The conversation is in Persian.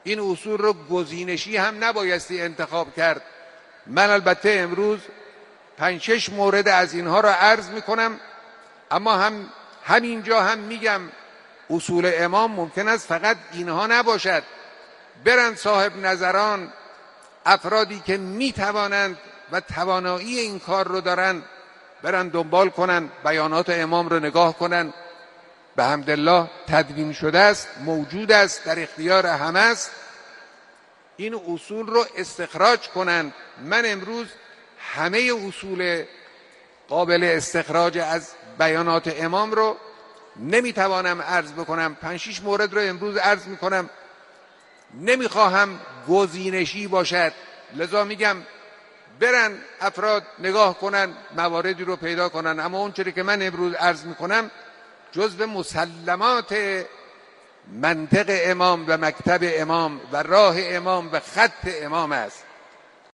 این اصول رو گزینشی هم نبایستی انتخاب کرد. من البته امروز 5-6 مورد از اینها رو عرض میکنم، اما همینجا هم میگم اصول امام ممکن است فقط اینها نباشد. برن صاحب نظران، افرادی که میتوانند و توانایی این کار رو دارن، برن دنبال کنن، بیانات امام رو نگاه کنن. به حمدالله تدوین شده است، موجود است، در اختیار همه است. این اصول رو استخراج کنن. من امروز همه اصول قابل استخراج از بیانات امام رو نمیتوانم عرض بکنم. 5-6 مورد رو امروز عرض میکنم. نمیخواهم گزینشی باشد، لذا میگم برن افراد نگاه کنن، مواردی رو پیدا کنن. اما اون چیزی که من امروز عرض میکنم جزو مسلمات منطق امام و مکتب امام و راه امام و خط امام است.